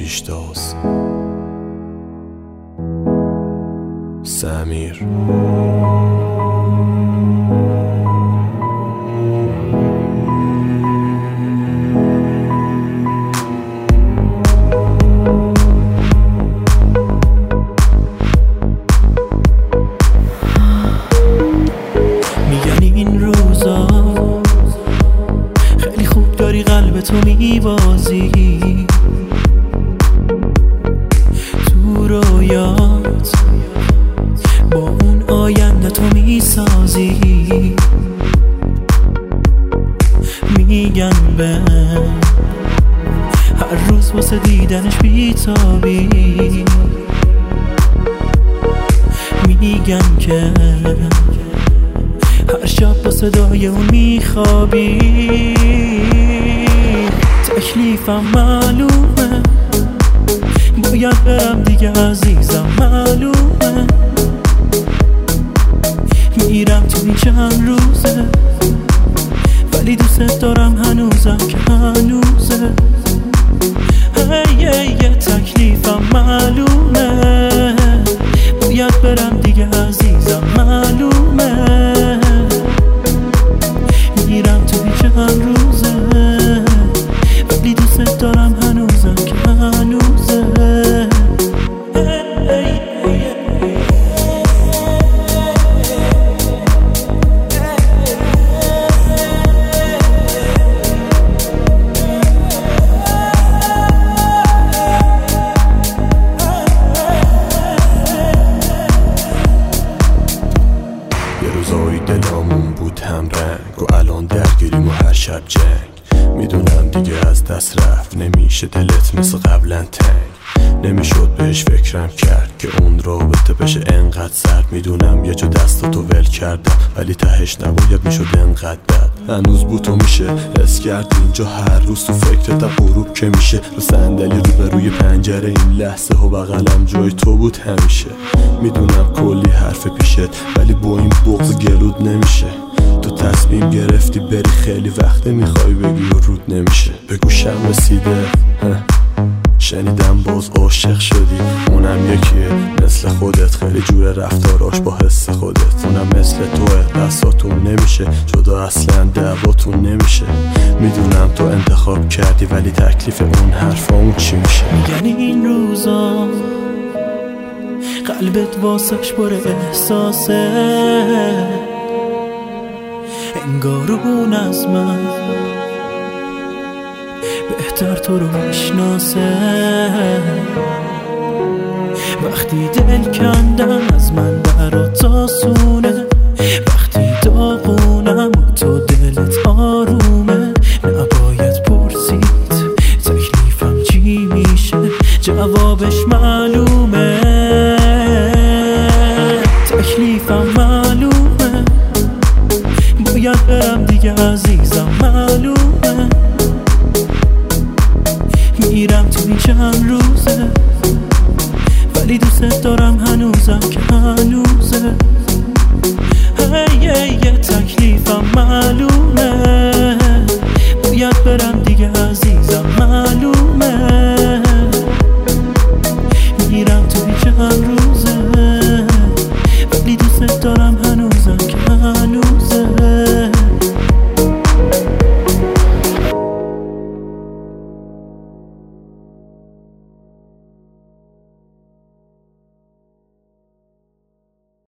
پیشتاز سمیر تو میبازی تو رویات با اون آینده تو میسازی میگن به هر روز واسه دیدنش بیتابی میگن که هر شب با صدای اون میخوابی تکلیفم معلومه باید برم دیگه عزیزم معلومه میرم تو این چند روزه ولی دوست دارم هنوزم که هنوزه تکلیفم معلومه باید برم دیگه عزیزم معلومه میرم تو این چند روزه ولی دوست دارم هنوزم که هنوزه یه روزایی دلامون بود هم رنگ و الان درگیریم و هر شب جنگ میدونم دیگه از دست رفت نمیشه دلت مثل قبلا تنگ نمیشد بهش فکرم کرد که اون رابطه بشه انقدر سرد میدونم یه جا دستاتو ول کردم ولی تهش نباید میشد انقدر بد هنوز بوتو میشه حس کرد اینجا هر روز تو فکرتم غروب که میشه رو صندلی روبروی پنجره این لحظه و بغلم جای تو بود همیشه میدونم کلی حرف پیشت ولی با این بغض گلود نمیشه تو تصمیم گرفتی بری خیلی وقته میخوای بگی و رود نمیشه به گوشم رسیده شنیدم باز عاشق شدی اونم یکیه مثل خودت خیلی جور رفتاراش با حس خودت اونم مثل توه دستاتون نمیشه جدا اصلا دعواتون نمیشه میدونم تو انتخاب کردی ولی تکلیف اون حرفامون چی میشه میگن این روزا قلبت واسش پر احساسه انگار اون از من بهتر تو رو میشناسه وقتی دل کندن از من برات آسونه